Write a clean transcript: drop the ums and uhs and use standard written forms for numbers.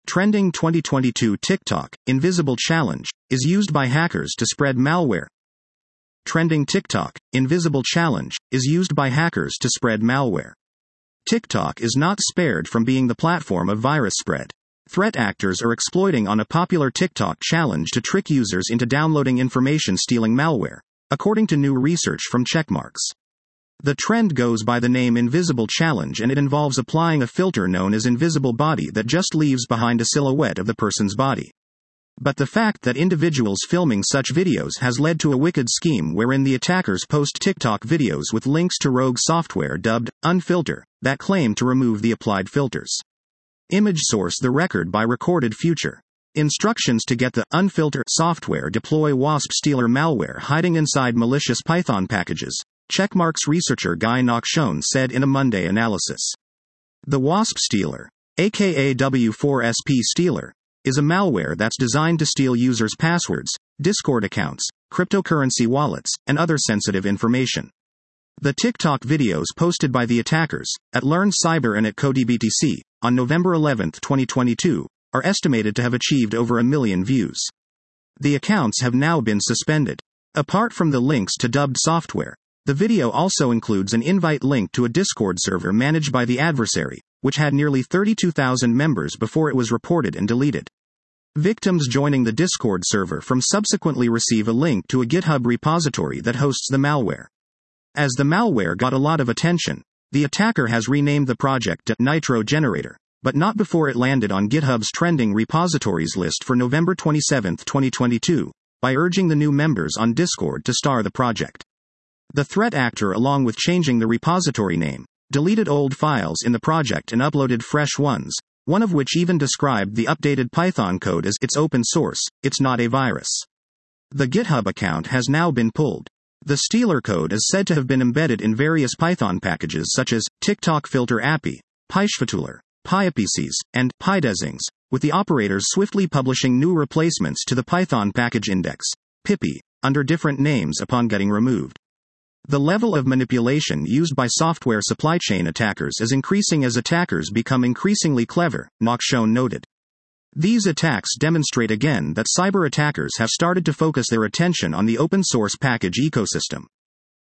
Trending 2022 TikTok, Invisible Challenge, is used by hackers to spread malware. Trending TikTok, Invisible Challenge, is used by hackers to spread malware. TikTok is not spared from being the platform of virus spread. Threat actors are exploiting on a popular TikTok challenge to trick users into downloading information-stealing malware, according to new research from Checkmarx. The trend goes by the name Invisible Challenge, and it involves applying a filter known as Invisible Body that just leaves behind a silhouette of the person's body. But the fact that individuals filming such videos has led to a wicked scheme wherein the attackers post TikTok videos with links to rogue software dubbed Unfilter that claim to remove the applied filters. Image source: The Record by Recorded Future. Instructions to get the Unfilter software. Deploy Wasp Stealer malware hiding inside malicious Python packages, Checkmarx researcher Guy Nakshone said in a Monday analysis. The Wasp Stealer, aka W4SP Stealer, is a malware that's designed to steal users' passwords, Discord accounts, cryptocurrency wallets, and other sensitive information. The TikTok videos posted by the attackers, at Learn Cyber and at CodeBTC, on November 11, 2022, are estimated to have achieved over 1 million views. The accounts have now been suspended. Apart from the links to dubbed software, the video also includes an invite link to a Discord server managed by the adversary, which had nearly 32,000 members before it was reported and deleted. Victims joining the Discord server from subsequently receive a link to a GitHub repository that hosts the malware. As the malware got a lot of attention, the attacker has renamed the project to Nitro Generator, but not before it landed on GitHub's trending repositories list for November 27, 2022, by urging the new members on Discord to star the project. The threat actor, along with changing the repository name, deleted old files in the project and uploaded fresh ones, one of which even described the updated Python code as "It's open source, it's not a virus." The GitHub account has now been pulled. The stealer code is said to have been embedded in various Python packages such as TikTok Filter API, PyShftuler, PyAPCs, and PyDesings, with the operators swiftly publishing new replacements to the Python package index, PyPI, under different names upon getting removed. The level of manipulation used by software supply chain attackers is increasing as attackers become increasingly clever, Nakshone noted. These attacks demonstrate again that cyber attackers have started to focus their attention on the open source package ecosystem.